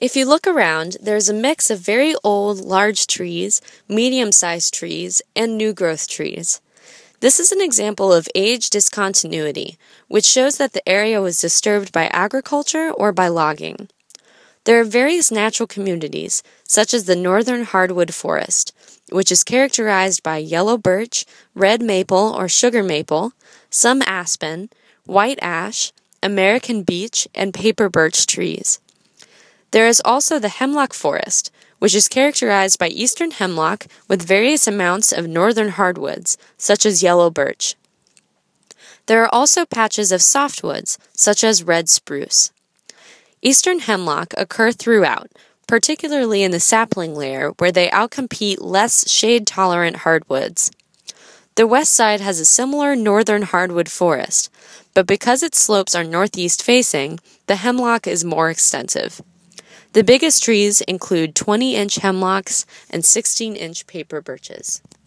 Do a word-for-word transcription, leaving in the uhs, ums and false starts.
If you look around, there's a mix of very old, large trees, medium-sized trees, and new growth trees. This is an example of age discontinuity, which shows that the area was disturbed by agriculture or by logging. There are various natural communities, such as the northern hardwood forest, which is characterized by yellow birch, red maple or sugar maple, some aspen, white ash, American beech, and paper birch trees. There is also the hemlock forest, which is characterized by eastern hemlock with various amounts of northern hardwoods, such as yellow birch. There are also patches of softwoods, such as red spruce. Eastern hemlock occur throughout, particularly in the sapling layer where they outcompete less shade-tolerant hardwoods. The west side has a similar northern hardwood forest, but because its slopes are northeast-facing, the hemlock is more extensive. The biggest trees include twenty-inch hemlocks and sixteen-inch paper birches.